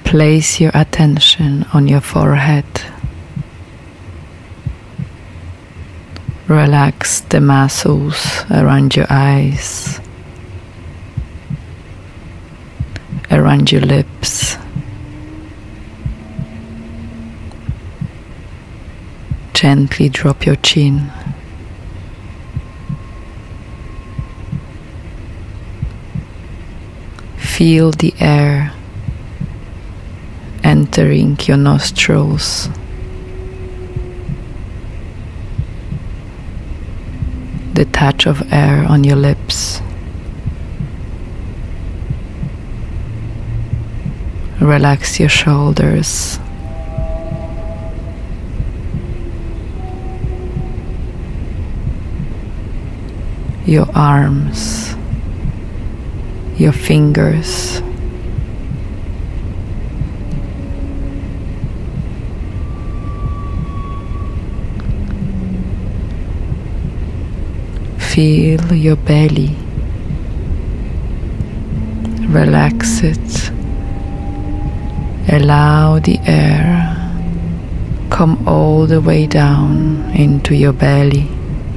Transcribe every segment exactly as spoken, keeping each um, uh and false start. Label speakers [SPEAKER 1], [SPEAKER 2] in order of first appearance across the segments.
[SPEAKER 1] Place your attention on your forehead. Relax the muscles around your eyes, around your lips. Gently drop your chin. Feel the air entering your nostrils. The touch of air on your lips. Relax your shoulders. Your arms, your fingers. Feel your belly. Relax it. Allow the air come all the way down into your belly.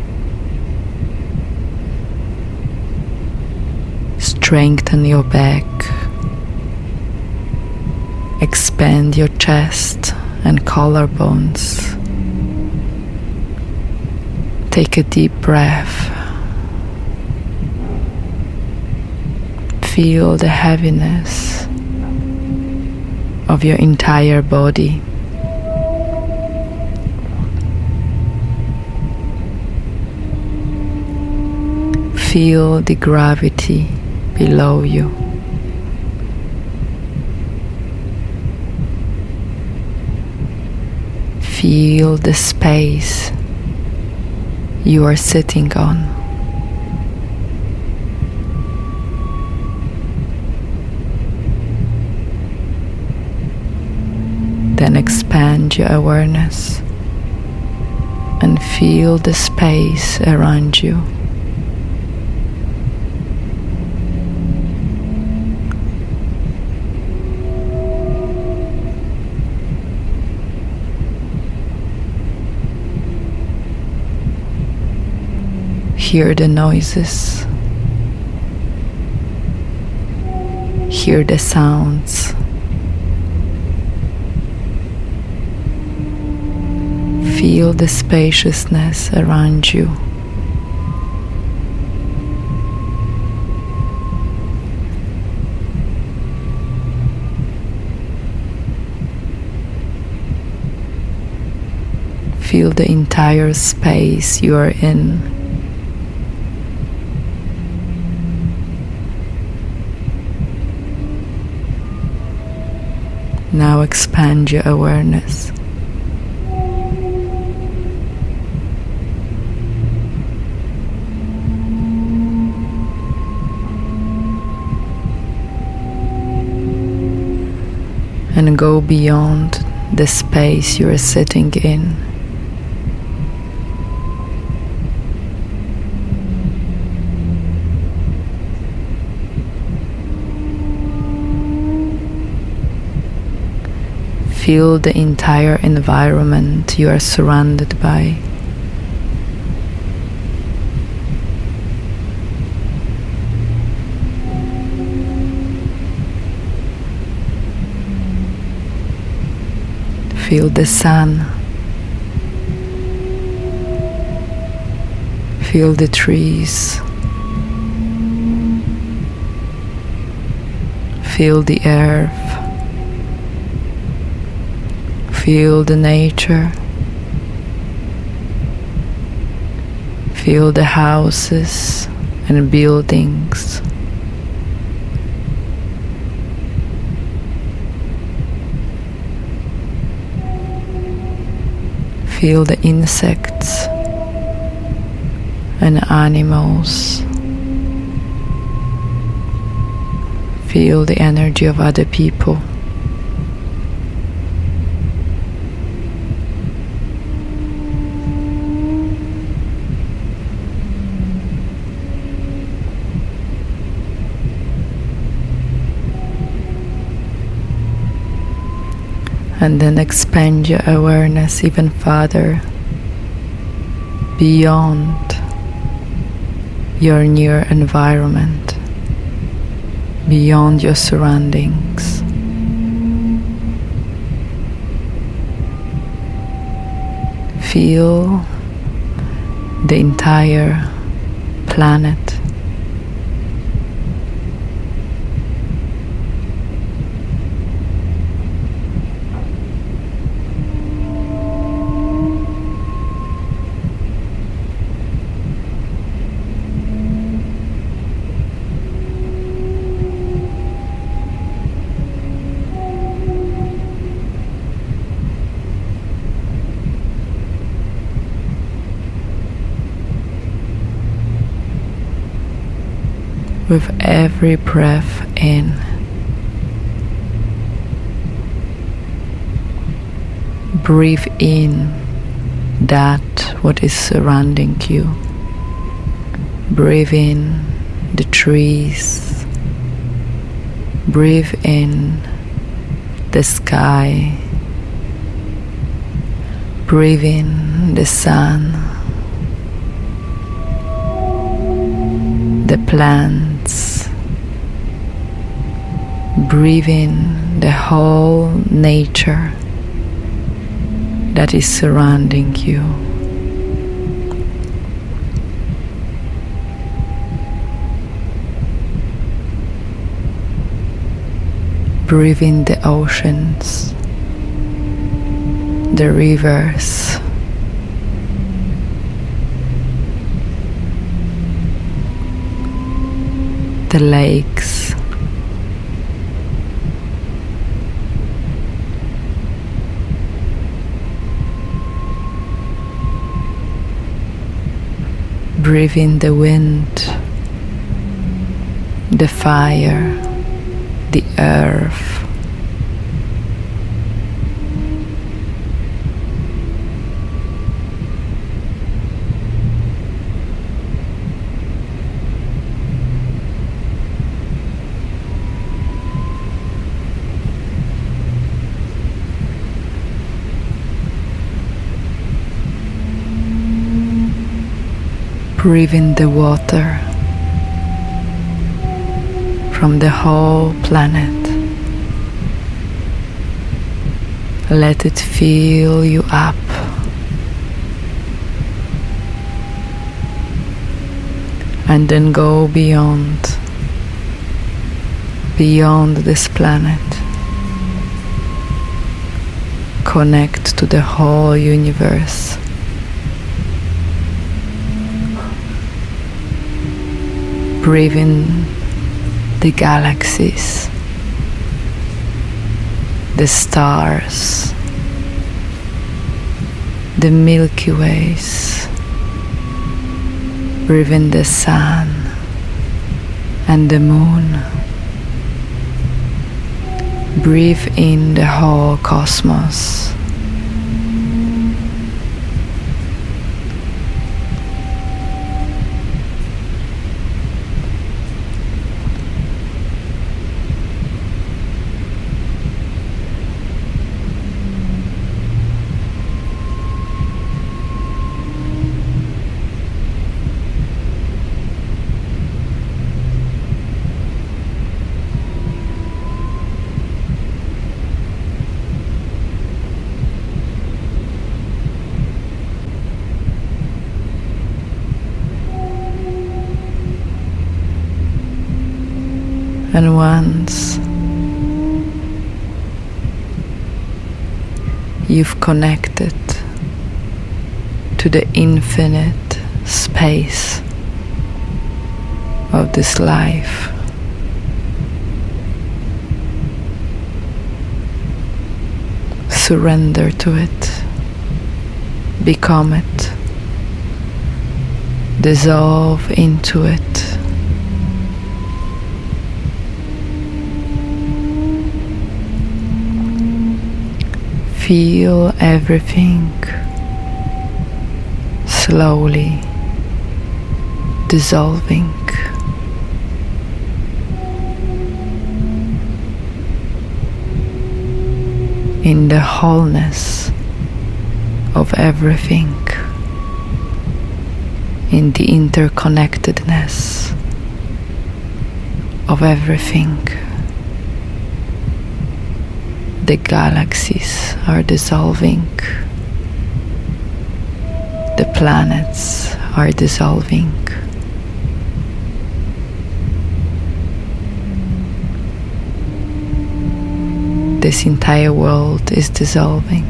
[SPEAKER 1] Strengthen your back. Expand your chest and collarbones. Take a deep breath. Feel the heaviness of your entire body. Feel the gravity below you. Feel the space you are sitting on. Then expand your awareness and feel the space around you. Hear the noises. Hear the sounds. Feel the spaciousness around you. Feel the entire space you are in. Now expand your awareness. And go beyond the space you are sitting in. Feel the entire environment you are surrounded by. Feel the sun. Feel the trees. Feel the earth. Feel the nature. Feel the houses and buildings. Feel the insects and animals. Feel the energy of other people. And then expand your awareness even further beyond your near environment, beyond your surroundings. Feel the entire planet. With every breath in, breathe in that what is surrounding you. Breathe in the trees. Breathe in the sky. Breathe in the sun, the plants. Breathe in the whole nature that is surrounding you. Breathe in the oceans, the rivers, the lakes, breathe in the wind, the fire, the earth. Breathe in the water from the whole planet. Let it fill you up. And then go beyond, beyond this planet. Connect to the whole universe. Breathe in the galaxies, the stars, the Milky Ways. Breathe in the sun and the moon. Breathe in the whole cosmos. And once you've connected to the infinite space of this life, surrender to it, become it, dissolve into it. Feel everything slowly dissolving. in the wholeness of everything, in the interconnectedness of everything. The galaxies are dissolving, the planets are dissolving. This entire world is dissolving.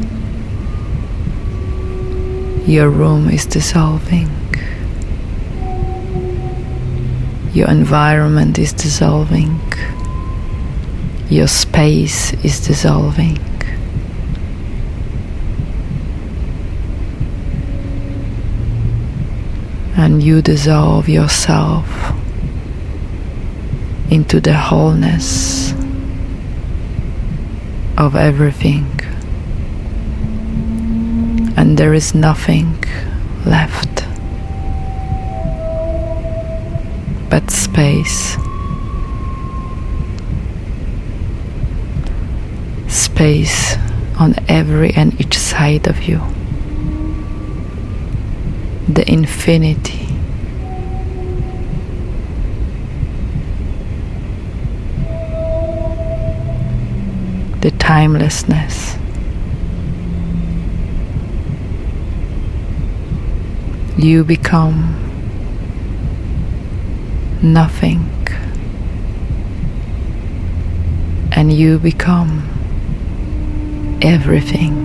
[SPEAKER 1] Your room is dissolving. Your environment is dissolving. Your space is dissolving. And you dissolve yourself into the wholeness of everything, and there is nothing left but space. Space on every and each side of you. The infinity. The timelessness. You become nothing, and you become everything.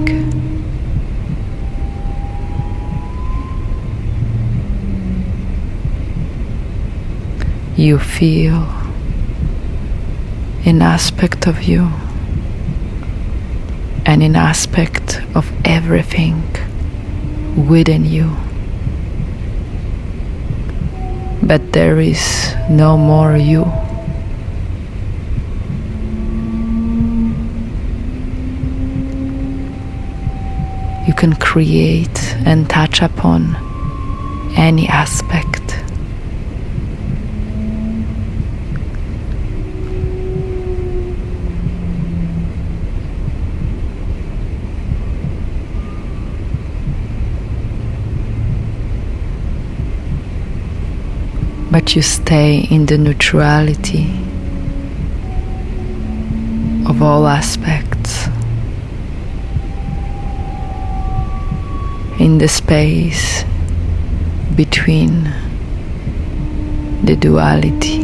[SPEAKER 1] You feel an aspect of you and an aspect of everything within you. But there is no more you. You can create and touch upon any aspect. But you stay in the neutrality of all aspects, in the space between the duality.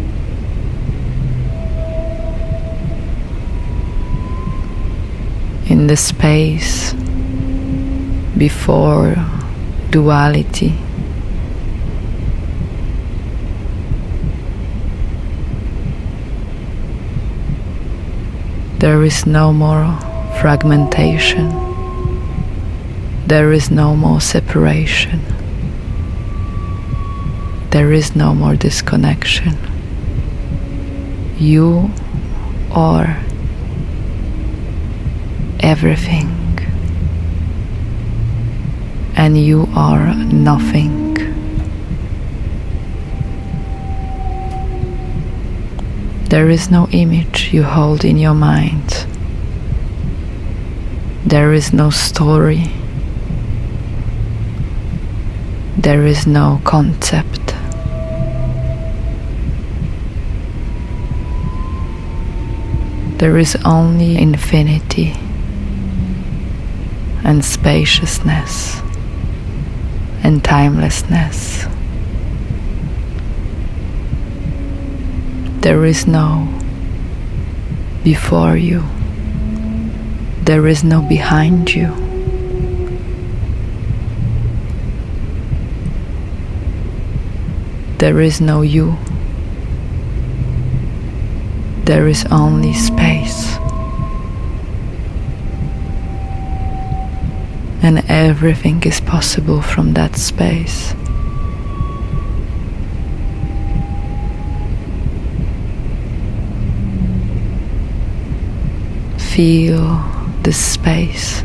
[SPEAKER 1] In the space before duality. There is no more fragmentation. There is no more separation. There is no more disconnection. You are everything, and you are nothing. There is no image you hold in your mind. There is no story. There is no concept. There is only infinity and spaciousness and timelessness. There is no before you. There is no behind you. There is no you. There is only space. And everything is possible from that space. Feel the space.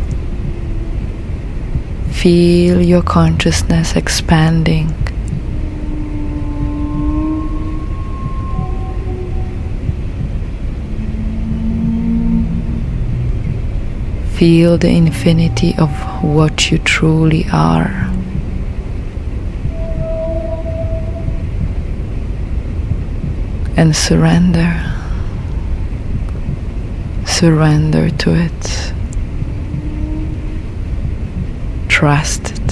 [SPEAKER 1] Feel your consciousness expanding. Feel the infinity of what you truly are. And surrender. Surrender to it. Trust it.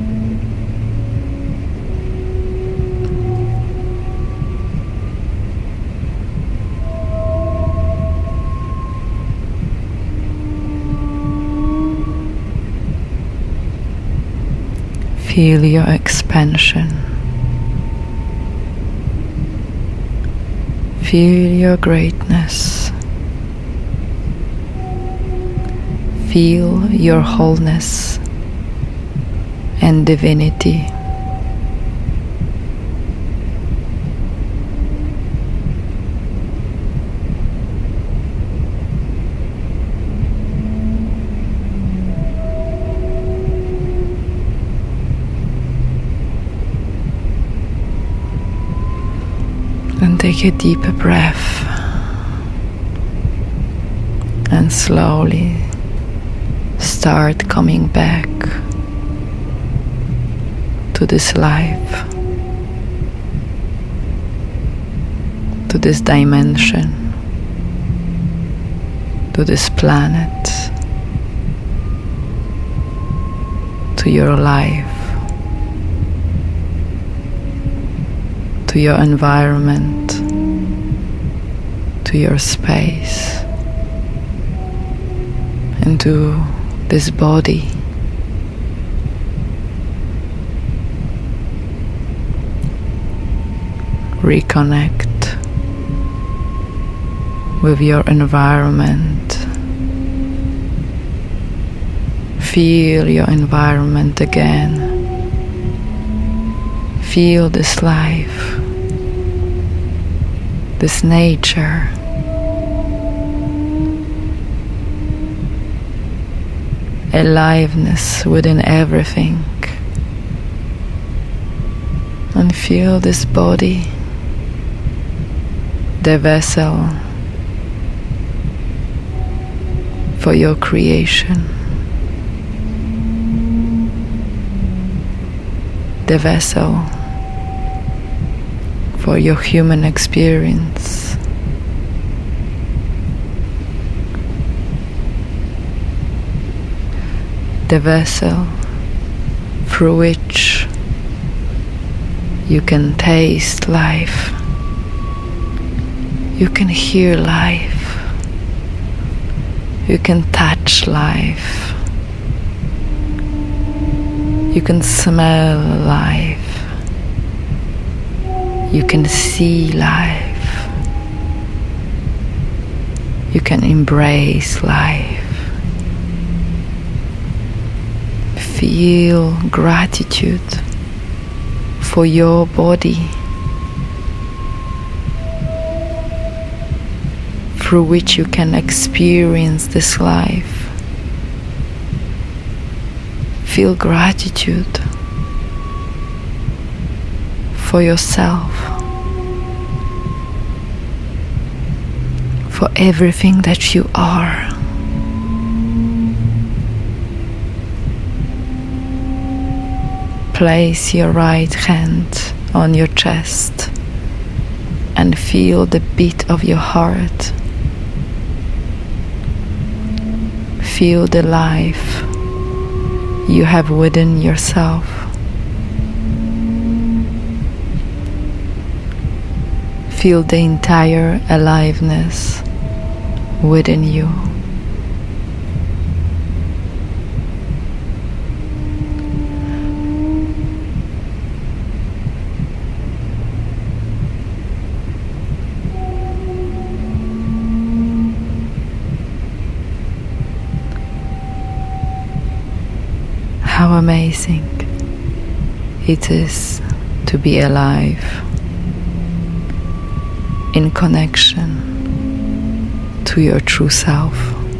[SPEAKER 1] Feel your expansion. Feel your greatness. Feel your wholeness and divinity. And take a deeper breath and slowly start coming back to this life, to this dimension, to this planet, to your life, to your environment, to your space, and to this body. Reconnect with your environment. Feel your environment again. Feel this life, this nature. Aliveness within everything. And feel this body, the vessel for your creation, the vessel for your human experience. The vessel through which you can taste life, you can hear life, you can touch life, you can smell life, you can see life, you can embrace life. Feel gratitude for your body, through which you can experience this life. Feel gratitude for yourself, for everything that you are. Place your right hand on your chest and feel the beat of your heart. Feel the life you have within yourself. Feel the entire aliveness within you. How amazing it is to be alive, in connection to your true self.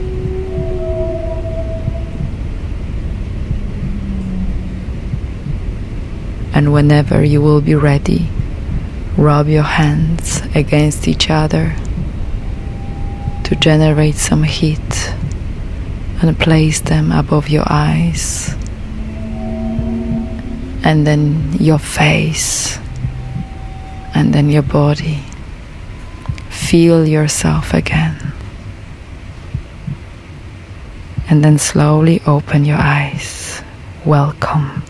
[SPEAKER 1] And whenever you will be ready, rub your hands against each other to generate some heat and place them above your eyes, and then your face, and then your body. Feel yourself again, and then slowly open your eyes. Welcome